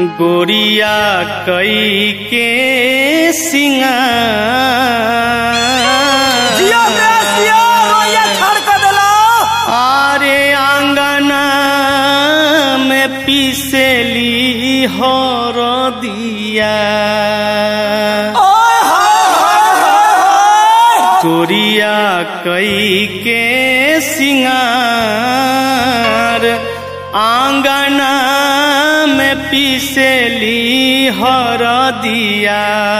गोरिया कई के आरे आंगना में पीसेली हरदिया गोरिया कई के सिंगार आंगना में पीसेली हरदिया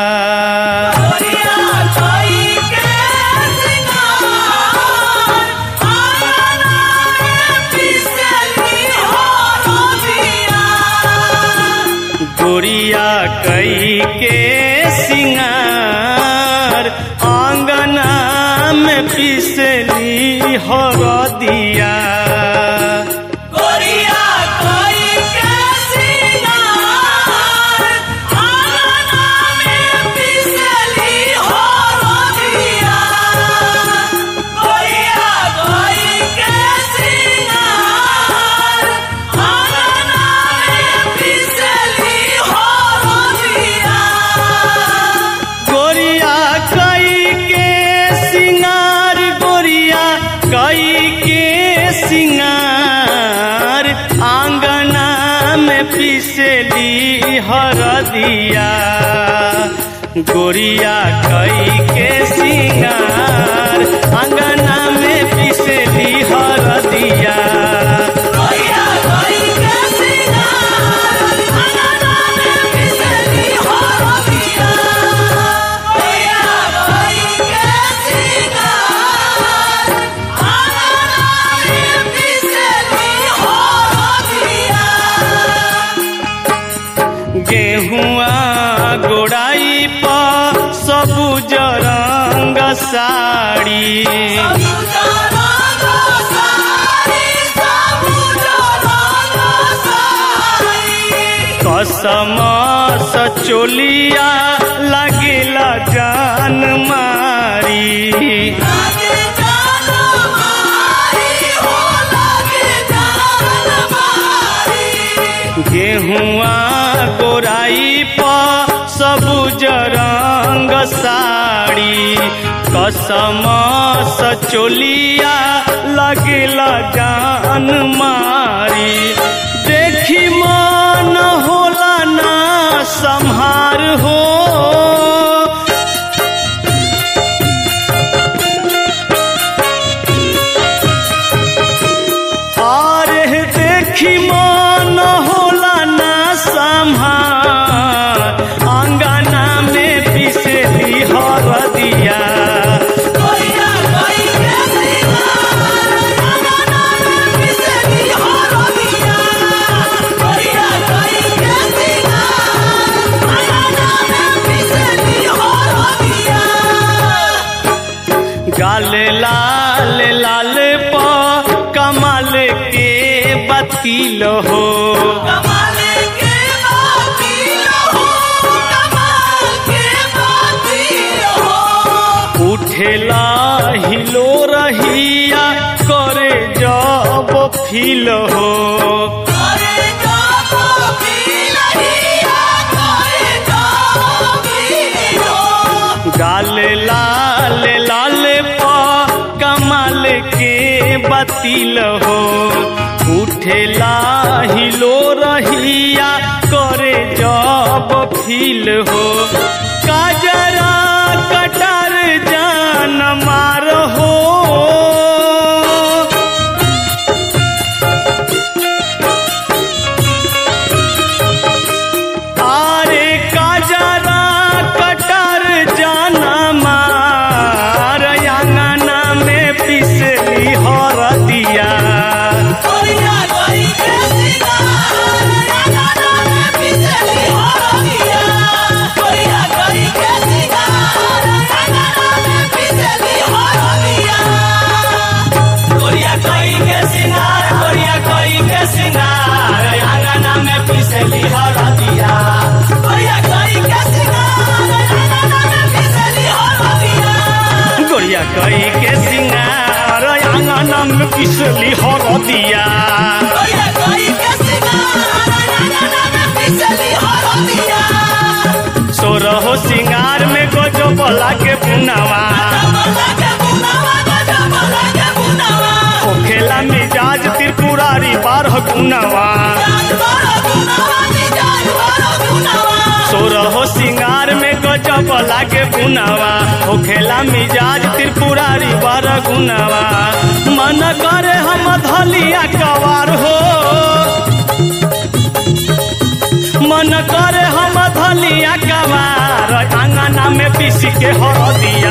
गोरिया कई के सिंगार आंगना में पीसेली हरदिया पीसेली हरदिया गोरिया कई के सिंगार आंगना में पीसेली हरदिया गेहुआ गोड़ाई पर सबुज रंग साड़ी कसम सचोलिया लगेला जान मारी गेहुआ गोराई पर सबुज रंग साड़ी कसम सचोलिया लगेला जान मारी देखी मन होला ना संहार हो अरे देखी मन होला ना संहार आंगना में पीसेली हरदिया गाल लाल लाल पर कमाल के बतील हो उठेला हिलो रहिया करे जब फील हो गाल लाल लाल पर कमाल के बतील हो उठेला हिलो रहिया करे जब फील हो काजरा कटार जान मार हो आरे काजरा कटार जान मार आंगना में पीसेली हरदिया कई के सिंगार आंगना में पीसेली हरदिया लागे बुनावा होखेला मिजाज त्रिपुरारी 12 गुनावा सोरहो सिंगार में गजब लागे बुनावा होखेला मिजाज त्रिपुरारी 12 गुनावा मन करे हम धलिया कवार हो मन करे हम धलिया कवार आंगना में पीसी के हरदिया